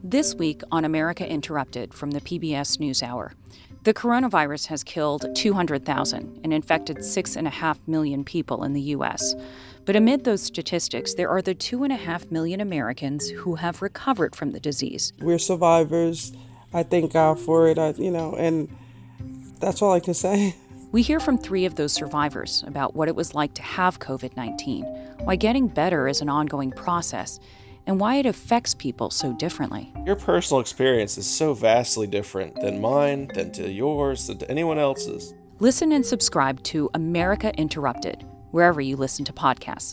This week on America Interrupted from the PBS NewsHour, the coronavirus has killed 200,000 and infected 6.5 million people in the U.S. But amid those statistics, there are the 2.5 million Americans who have recovered from the disease. We're survivors. I thank God for it, and that's all I can say. We hear from 3 of those survivors about what it was like to have COVID-19, why getting better is an ongoing process, and why it affects people so differently. Your personal experience is so vastly different than mine, than to yours, than to anyone else's. Listen and subscribe to America Interrupted, wherever you listen to podcasts.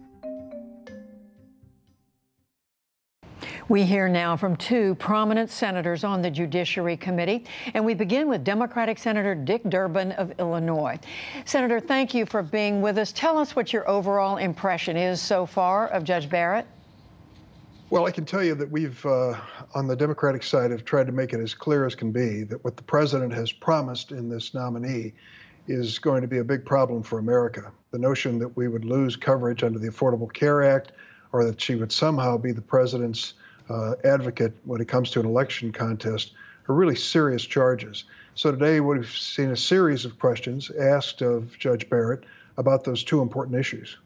We hear now from 2 prominent senators on the Judiciary Committee, and we begin with Democratic Senator Dick Durbin of Illinois. Senator, thank you for being with us. Tell us what your overall impression is so far of Judge Barrett. Well, I can tell you that we've, on the Democratic side, have tried to make it as clear as can be that what the president has promised in this nominee is going to be a big problem for America. The notion that we would lose coverage under the Affordable Care Act, or that she would somehow be the president's advocate when it comes to an election contest, are really serious charges. So today we've seen a series of questions asked of Judge Barrett about those 2 important issues.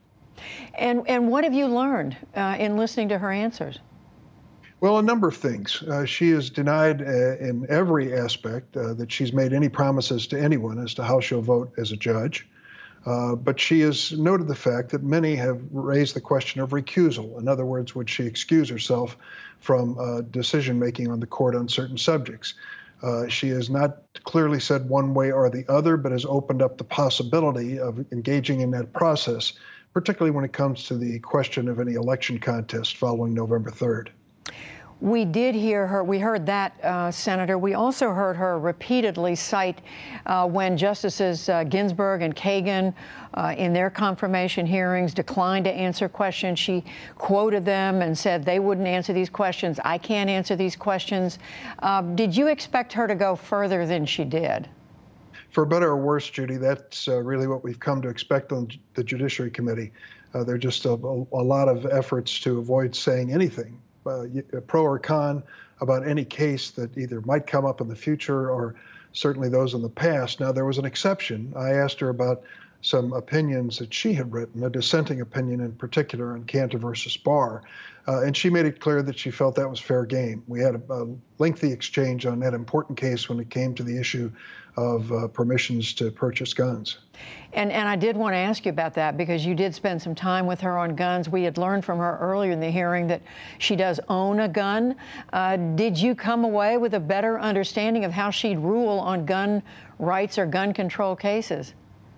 And what have you learned in listening to her answers? Well, a number of things. She has denied in every aspect that she's made any promises to anyone as to how she'll vote as a judge. But she has noted the fact that many have raised the question of recusal. In other words, would she excuse herself from decision-making on the court on certain subjects? She has not clearly said one way or the other, but has opened up the possibility of engaging in that process, particularly when it comes to the question of any election contest following November 3rd. We did hear her. We heard that, Senator. We also heard her repeatedly cite when Justices Ginsburg and Kagan, in their confirmation hearings, declined to answer questions. She quoted them and said they wouldn't answer these questions. I can't answer these questions. Did you expect her to go further than she did? For better or worse, Judy, that's really what we've come to expect on the Judiciary Committee. There are just a lot of efforts to avoid saying anything, pro or con, about any case that either might come up in the future or certainly those in the past. Now, there was an exception. I asked her about some opinions that she had written, a dissenting opinion in particular on Cantor versus Barr, and she made it clear that she felt that was fair game. We had a lengthy exchange on that important case when it came to the issue of permissions to purchase guns. And I did want to ask you about that because you did spend some time with her on guns. We had learned from her earlier in the hearing that she does own a gun. Did you come away with a better understanding of how she'd rule on gun rights or gun control cases?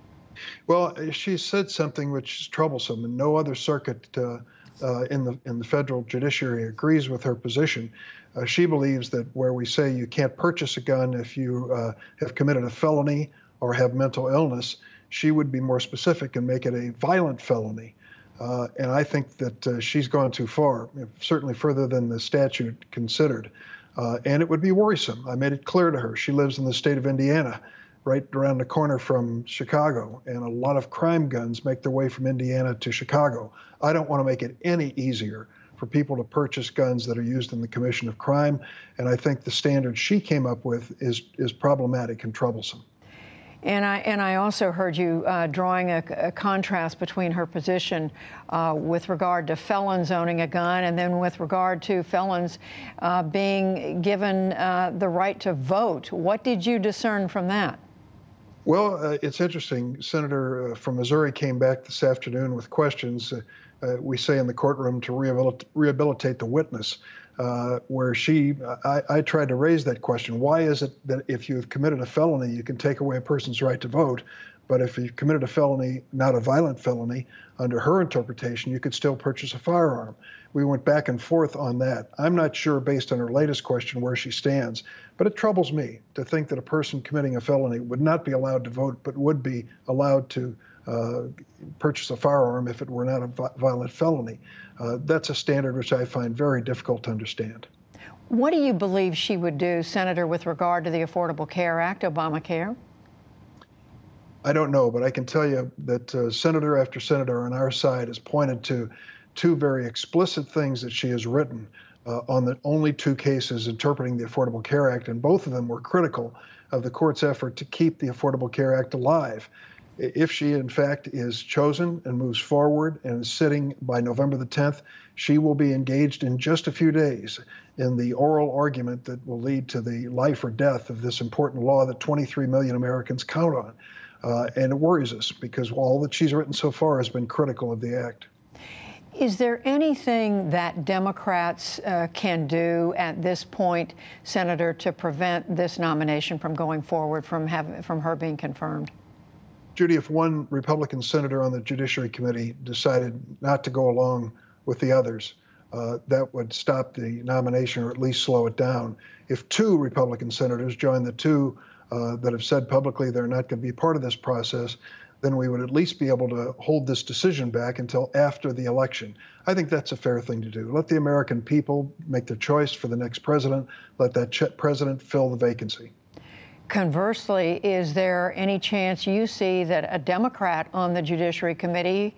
Well, she said something which is troublesome, and no other circuit in the federal judiciary agrees with her position. She believes that where we say you can't purchase a gun if you have committed a felony or have mental illness, she would be more specific and make it a violent felony. And I think that she's gone too far, certainly further than the statute considered. And it would be worrisome. I made it clear to her. She lives in the state of Indiana, right around the corner from Chicago, and a lot of crime guns make their way from Indiana to Chicago. I don't want to make it any easier for people to purchase guns that are used in the commission of crime, and I think the standard she came up with is problematic and troublesome. And I also heard you drawing a contrast between her position with regard to felons owning a gun and then with regard to felons being given the right to vote. What did you discern from that? Well, it's interesting. Senator from Missouri came back this afternoon with questions. We say in the courtroom to rehabilitate the witness, where I tried to raise that question. Why is it that if you've committed a felony, you can take away a person's right to vote, but if you've committed a felony, not a violent felony, under her interpretation, you could still purchase a firearm? We went back and forth on that. I'm not sure, based on her latest question, where she stands, but it troubles me to think that a person committing a felony would not be allowed to vote, but would be allowed to purchase a firearm if it were not a violent felony. That's a standard which I find very difficult to understand. What do you believe she would do, Senator, with regard to the Affordable Care Act, Obamacare? I don't know, but I can tell you that senator after senator on our side has pointed to 2 very explicit things that she has written on the only two cases interpreting the Affordable Care Act, and both of them were critical of the court's effort to keep the Affordable Care Act alive. If she, in fact, is chosen and moves forward and is sitting by November the 10th, she will be engaged in just a few days in the oral argument that will lead to the life or death of this important law that 23 million Americans count on. And it worries us because all that she's written so far has been critical of the act. Is there anything that Democrats can do at this point, Senator, to prevent this nomination from going forward, from her being confirmed? Judy, if one Republican senator on the Judiciary Committee decided not to go along with the others, that would stop the nomination or at least slow it down. If two Republican senators join the two that have said publicly they're not going to be part of this process, then we would at least be able to hold this decision back until after the election. I think that's a fair thing to do. Let the American people make their choice for the next president. Let that president fill the vacancy. Conversely, is there any chance you see that a Democrat on the Judiciary Committee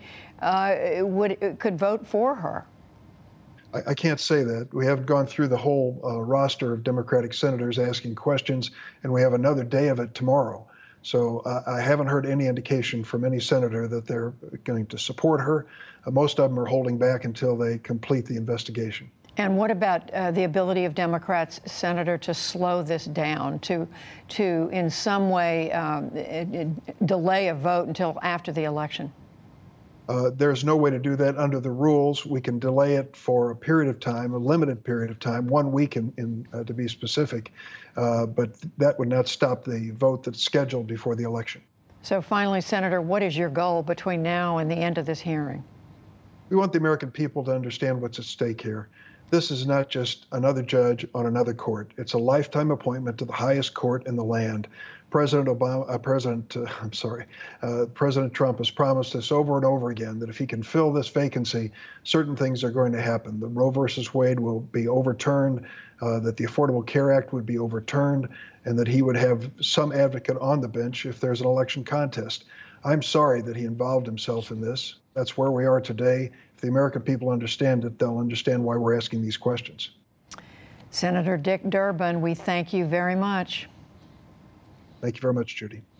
could vote for her? I can't say that. We haven't gone through the whole roster of Democratic senators asking questions, and we have another day of it tomorrow. So I haven't heard any indication from any senator that they're going to support her. Most of them are holding back until they complete the investigation. And what about the ability of Democrats, Senator, to slow this down, to in some way delay a vote until after the election? There's no way to do that under the rules. We can delay it for a period of time, a limited period of time, 1 week to be specific, but that would not stop the vote that's scheduled before the election. So finally, Senator, what is your goal between now and the end of this hearing? We want the American people to understand what's at stake here. This is not just another judge on another court. It's a lifetime appointment to the highest court in the land. President Trump has promised us over and over again that if he can fill this vacancy, certain things are going to happen. The Roe versus Wade will be overturned, that the Affordable Care Act would be overturned, and that he would have some advocate on the bench if there's an election contest. I'm sorry that he involved himself in this. That's where we are today. If the American people understand it, they'll understand why we're asking these questions. Senator Dick Durbin, we thank you very much. Thank you very much, Judy.